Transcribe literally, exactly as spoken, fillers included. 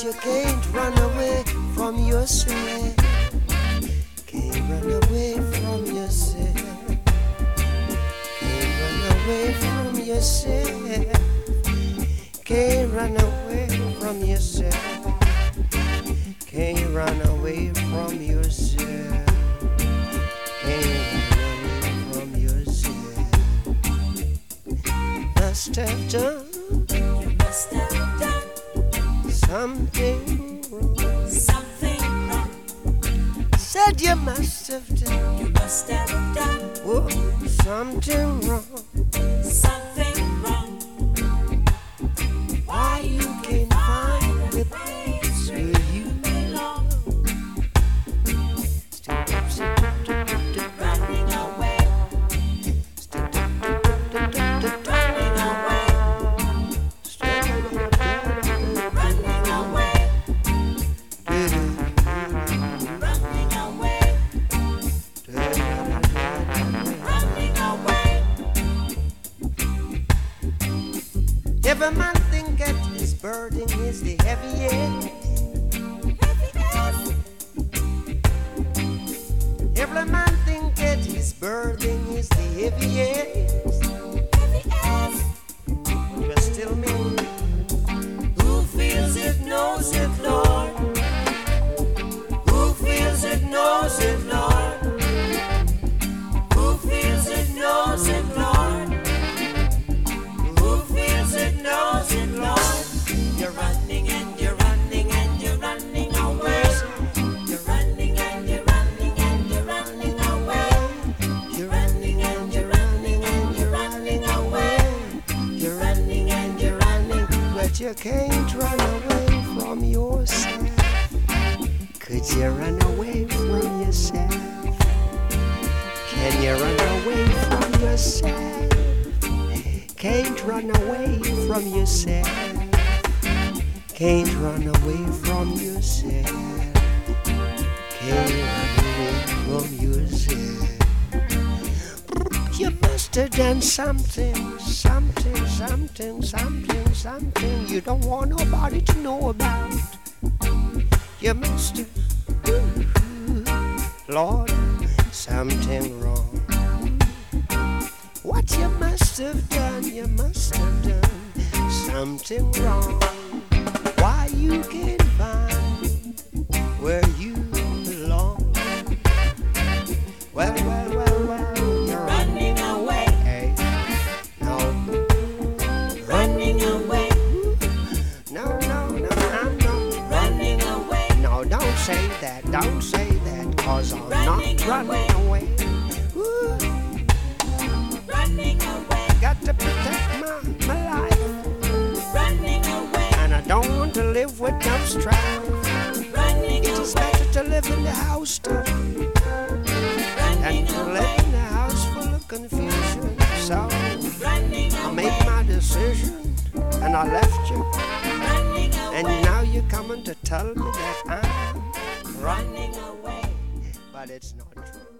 you can't run away from yourself. Can't run away from yourself. Can't run away from yourself. Can't run away from yourself. Can't run away from yourself. Can't run away from yourself. Must have done. You must have done something wrong. Something wrong. Said you must have done. You must have done Whoa, something wrong. something wrong. Why you can't find the place where you belong? Running away, running away, running away, running away, running away. Every man think that his burden is the heaviest. Every man think that his burden is the heaviest. But still me, Who feels it knows it, Lord. Who feels it knows it, Lord. Who feels it knows it, Lord. Who feels it knows it, Lord. You're running and you're running and you're running away. You're running and you're running and you're running away. You're running and you're running and you're running away. you're running and you're running, but you can't run away from yourself. Could you run away from yourself? Can you run away from yourself? Can't run away from yourself. Can't run away from yourself. Can't run away from yourself. You must have done something, something, something, something, something you don't want nobody to know about. You must have, Lord, something wrong. What you must have done, you must have done something wrong. Why you can't find where you belong? Well, well, well, well, you're Running away, Hey, no, running away, no, no, no, I'm not. running away, No, don't say that, don't say that, cause I'm Running not running away. Ooh, running away, got to protect my, my life, running away, and I don't want to live with no strife. running It's away, better to live in the house too, than running to away, live in a house full of confusion. So running I made away, my decision, and I left you, running and away, now you're coming to tell me that I'm wrong, running away. but it's not true.